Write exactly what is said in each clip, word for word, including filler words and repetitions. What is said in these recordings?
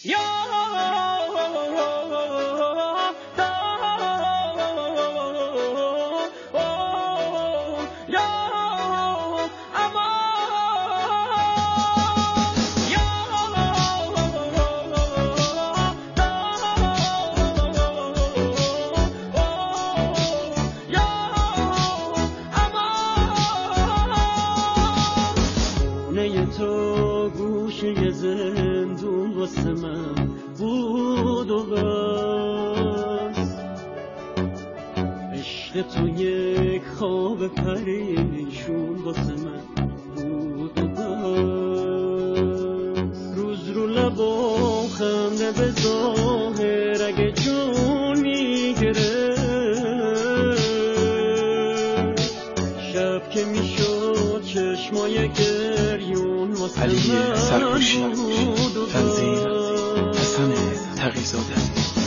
تو گوشه زندون واسه من بود و بس، عشق تو یک خواب پریشون واسه من بود و بس. روز رو لبا خنده به ظاهر اگه جون میگره، شب که میشد چشمای گریون واسه علی من سرکوشی بود و تنظیم بس. حسن تقی‌زاده.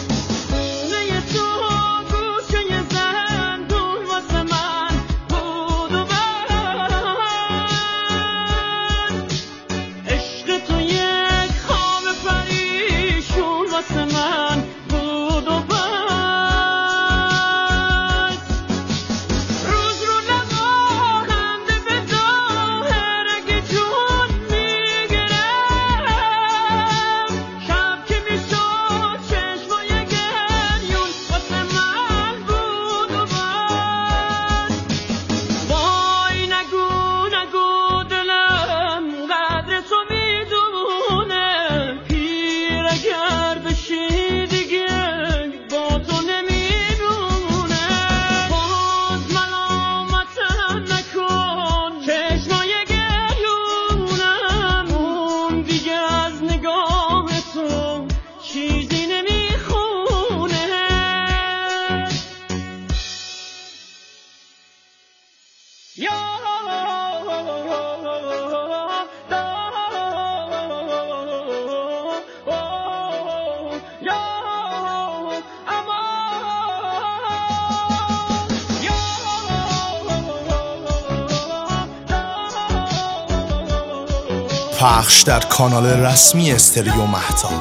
پخش در کانال رسمی استریو مهتاب.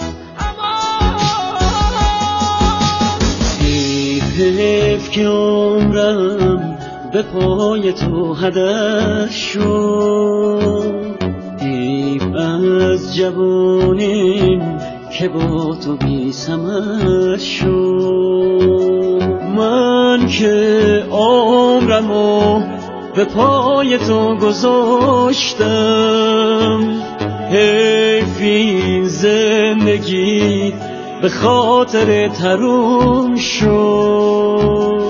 حیف که عمرم به پای تو هدر شد، حیف از جوانیم که با تو بی ثمر شد. من که عمرمو به پای تو گذاشتم، حیف این زندگی به خاطر تروم شد.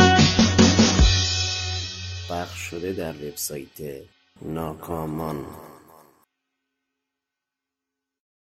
پخش شده در وبسایت ناکامان.